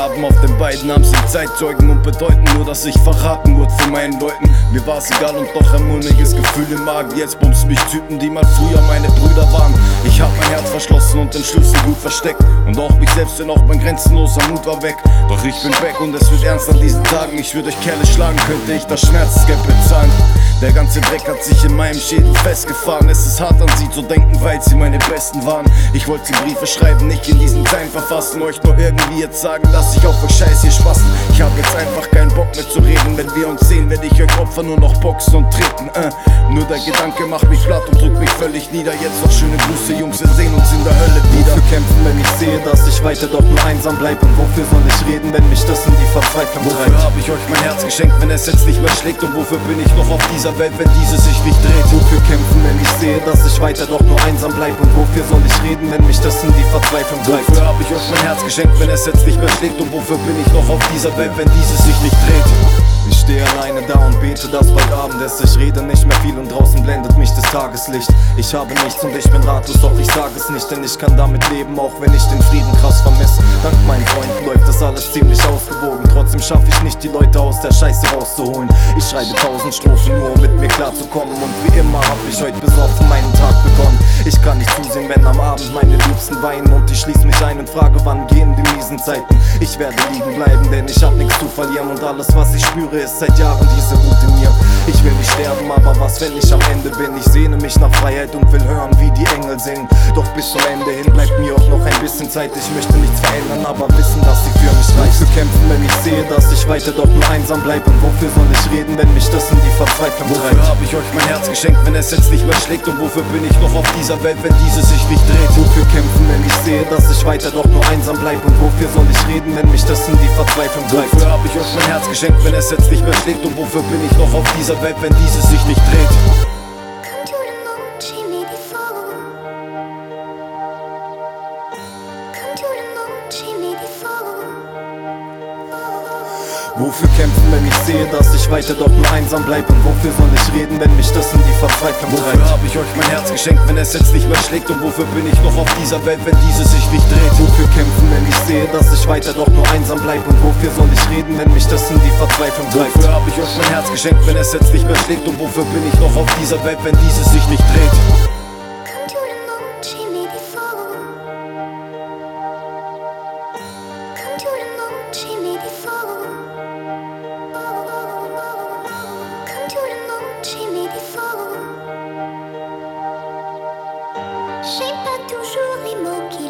Narben auf den beiden Armen sind Zeitzeugen und bedeuten nur, dass ich verraten wurde von meinen Leuten. Mir war's egal und doch ein mulmiges Gefühl im Magen. Jetzt bumsen mich Typen, die mal früher meine Brüder waren. Ich hab mein Herz verschlossen und den Schlüssel gut versteckt. Und auch mich selbst, denn auch mein grenzenloser Mut war weg. Doch ich bin weg und es wird ernst an diesen Tagen. Ich würde euch Kerle schlagen, könnte ich das Schmerzgeld bezahlen. Der ganze Dreck hat sich in meinem Schädel festgefahren. Es ist hart an sie zu denken, weil sie meine Besten waren. Ich wollte sie Briefe schreiben, nicht in diesen Zeilen verfassen. Euch nur irgendwie jetzt sagen, dass ich auf euch scheiß hier spaßen. Ich hab jetzt einfach keinen Bock mehr zu reden. Wenn wir uns sehen, werde ich euch Opfer nur noch boxen und treten. Nur der Gedanke macht mich platt und drückt mich völlig nieder. Jetzt noch schöne Grüße, Jungs, wir sehen uns in der Hölle wieder. Wofür kämpfen, wenn ich sehe, dass ich weiter doch nur einsam bleib? Und wofür soll ich reden, wenn mich das in die Verzweiflung treibt? Wofür hab ich euch mein Herz geschenkt, wenn es jetzt nicht mehr schlägt? Und wofür bin ich noch auf dieser Welt, wenn diese sich nicht dreht? Wofür kämpfen, wenn ich sehe, dass ich weiter doch nur einsam bleib? Und wofür soll ich reden, wenn mich das in die Verzweiflung treibt? Wofür hab ich euch mein Herz geschenkt, wenn es jetzt nicht mehr schlägt? Und wofür bin ich noch auf dieser Welt, wenn diese sich nicht dreht? Ich stehe alleine da und bete, dass bald Abend ist. Ich rede nicht mehr viel und draußen blendet mich das Tageslicht. Ich habe nichts und ich bin ratlos, doch ich sag es nicht, denn ich kann damit leben, auch wenn ich den Frieden krass vermiss. Dank meinen Freunden läuft das alles ziemlich ausgewogen. Trotzdem schaffe ich nicht, die Leute aus der Scheiße rauszuholen. Ich schreibe 1000 Strophen nur, um mit mir klarzukommen. Und wie immer hab ich heute besoffen meinen Tag begonnen. Ich kann nicht zusehen, wenn am Abend meine Liebsten weinen. Und ich schließ mich ein und frage, wann gehen die miesen Zeiten. Ich werde liegen bleiben, denn ich hab nichts zu verlieren. Und alles, was ich spüre, ist seit Jahren diese Wut in mir. Ich will nicht sterben, aber was, wenn ich am Ende bin? Ich sehne mich nach Freiheit und will hören, wie die Engel singen. Doch bis zum Ende hin bleibt mir auch noch ein bisschen Zeit. Ich möchte nichts verändern, aber wissen, dass sie für mich reicht. Wofür kämpfen, wenn ich sehe, dass ich weiter doch nur einsam bleib? Und wofür soll ich reden, wenn mich das in die Verzweiflung treibt? Wofür hab ich euch mein Herz geschenkt, wenn es jetzt nicht mehr schlägt? Und wofür bin ich noch auf dieser Welt, wenn diese sich nicht dreht? Wofür kämpfen, wenn ich sehe, dass ich weiter doch nur einsam bleib? Und wofür soll ich reden, wenn mich das in die Verzweiflung treibt? Wofür hab ich euch mein Herz geschenkt, wenn es jetzt nicht mehr schlägt? Und wofür bin ich noch auf dieser Welt, wenn diese sich nicht dreht? Wofür kämpfen, wenn ich sehe, dass ich weiter doch nur einsam bleib? Und wofür soll ich reden, wenn mich das in die Verzweiflung treibt? Wofür hab ich euch mein Herz geschenkt, wenn es jetzt nicht mehr schlägt? Und wofür bin ich noch auf dieser Welt, wenn diese sich nicht dreht? Wofür kämpfen, wenn ich sehe, dass ich weiter doch nur einsam bleib? Und wofür soll ich reden, wenn mich das in die Verzweiflung treibt? Wofür hab ich euch mein Herz geschenkt, wenn es jetzt nicht mehr schlägt? Und wofür bin ich noch auf dieser Welt, wenn diese sich nicht dreht? J'ai pas toujours les mots qui